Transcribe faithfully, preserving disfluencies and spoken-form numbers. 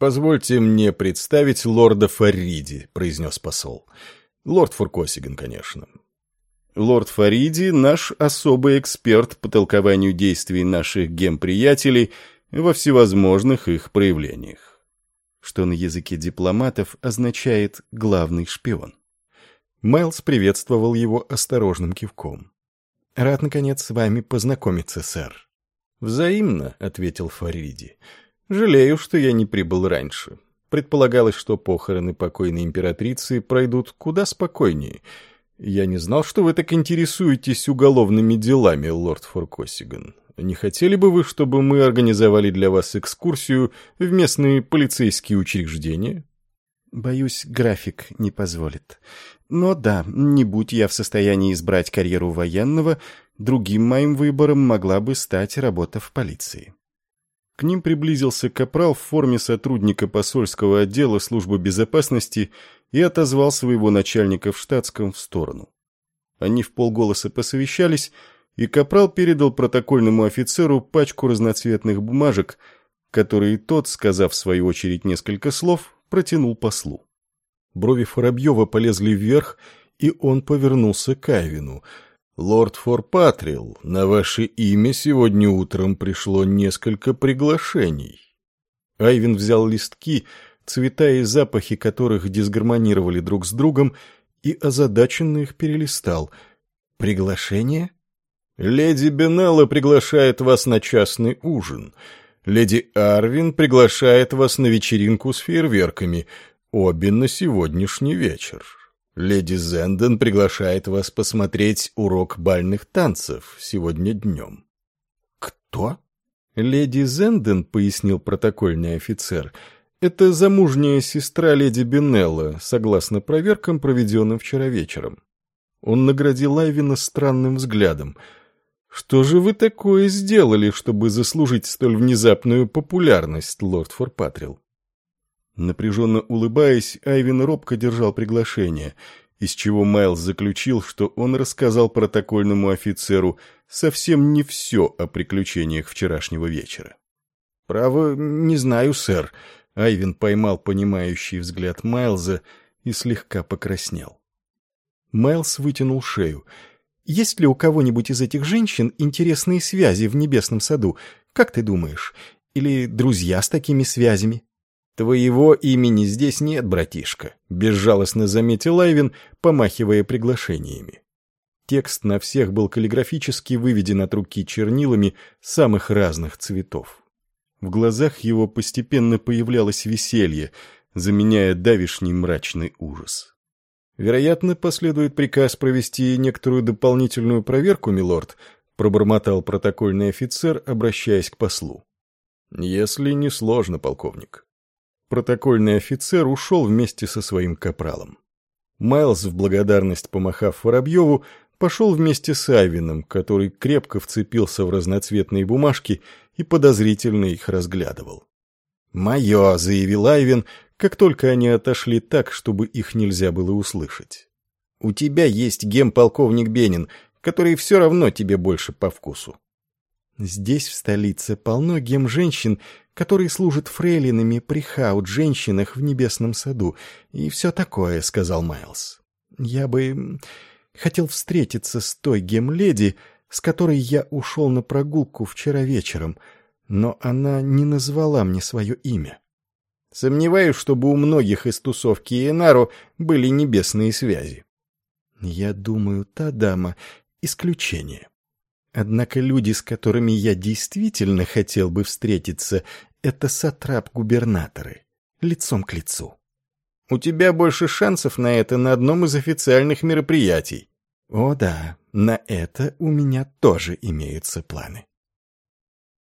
«Позвольте мне представить лорда Фарриди», — произнес посол. «Лорд Фуркосиган, конечно». Лорд Фарриди — наш особый эксперт по толкованию действий наших гем-приятелей во всевозможных их проявлениях. Что на языке дипломатов означает «главный шпион». Майлз приветствовал его осторожным кивком. «Рад, наконец, с вами познакомиться, сэр». «Взаимно», — ответил Фарриди. «Жалею, что я не прибыл раньше. Предполагалось, что похороны покойной императрицы пройдут куда спокойнее. Я не знал, что вы так интересуетесь уголовными делами, лорд Фуркосиган. Не хотели бы вы, чтобы мы организовали для вас экскурсию в местные полицейские учреждения?» «Боюсь, график не позволит. Но да, не будь я в состоянии избрать карьеру военного, другим моим выбором могла бы стать работа в полиции». К ним приблизился капрал в форме сотрудника посольского отдела службы безопасности и отозвал своего начальника в штатском в сторону. Они вполголоса посовещались, и капрал передал протокольному офицеру пачку разноцветных бумажек, которые тот, сказав в свою очередь несколько слов, протянул послу. Брови Воробьева полезли вверх, и он повернулся к Айвину. «Лорд Форпатрил, на ваше имя сегодня утром пришло несколько приглашений». Айвин взял листки, цвета и запахи которых дисгармонировали друг с другом, и озадаченно их перелистал. «Приглашение?» «Леди Бенелла приглашает вас на частный ужин. Леди Арвин приглашает вас на вечеринку с фейерверками, обе на сегодняшний вечер. Леди Зенден приглашает вас посмотреть урок бальных танцев сегодня днем». «Кто?» «Леди Зенден», — пояснил протокольный офицер, — «это замужняя сестра леди Бенелла, согласно проверкам, проведенным вчера вечером». Он наградил Айвина странным взглядом. «Что же вы такое сделали, чтобы заслужить столь внезапную популярность, лорд Форпатрил?» Напряженно улыбаясь, Айвин робко держал приглашение, из чего Майлз заключил, что он рассказал протокольному офицеру совсем не все о приключениях вчерашнего вечера. «Право, не знаю, сэр», — Айвин поймал понимающий взгляд Майлза и слегка покраснел. Майлз вытянул шею. «Есть ли у кого-нибудь из этих женщин интересные связи в Небесном саду? Как ты думаешь? Или друзья с такими связями?» «Твоего имени здесь нет, братишка», — безжалостно заметил Айвин, помахивая приглашениями. Текст на всех был каллиграфически выведен от руки чернилами самых разных цветов. В глазах его постепенно появлялось веселье, заменяя давишний мрачный ужас. «Вероятно, последует приказ провести некоторую дополнительную проверку, милорд», — пробормотал протокольный офицер, обращаясь к послу. «Если не сложно, полковник». Протокольный офицер ушел вместе со своим капралом. Майлз, в благодарность помахав Воробьеву, пошел вместе с Айвином, который крепко вцепился в разноцветные бумажки и подозрительно их разглядывал. «Мое», — заявил Айвин, как только они отошли так, чтобы их нельзя было услышать. «У тебя есть гем-полковник Бенин, который все равно тебе больше по вкусу». «Здесь, в столице, полно гем-женщин, которые служат фрейлинами при хаут-женщинах в Небесном саду, и все такое», — сказал Майлз. «Я бы хотел встретиться с той гем-леди, с которой я ушел на прогулку вчера вечером, но она не назвала мне свое имя». «Сомневаюсь, чтобы у многих из тусовки Энару были небесные связи». «Я думаю, та дама — исключение. Однако люди, с которыми я действительно хотел бы встретиться, это сатрап-губернаторы, лицом к лицу». «У тебя больше шансов на это на одном из официальных мероприятий». «О да, на это у меня тоже имеются планы».